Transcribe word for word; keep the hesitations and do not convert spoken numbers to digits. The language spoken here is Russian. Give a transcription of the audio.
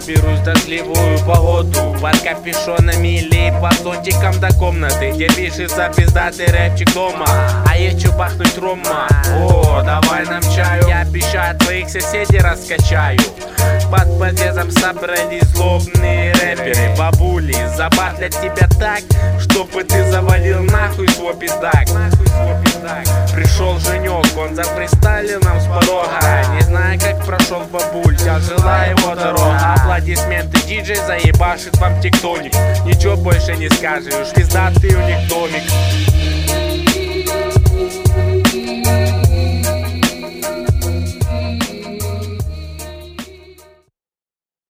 Доберусь в дождливую погоду под капюшонами или под зонтиком до комнаты, где пишется пиздатый рэпчик дома. А еще бахнуть рома. О, давай нам чаю. Я обещаю, твоих соседей раскачаю. Под подъездом собрались злобные рэперы, бабули забатлят тебя так, чтобы ты завалил нахуй свой пиздак. Пришел женек, он зафристайлил нам с порога. Не знаю, как прошел бабуль, тяжела его дорога. Аплодисменты, диджей заебашит вам тектоник. Ничего больше не скажешь, пиздатый у них домик.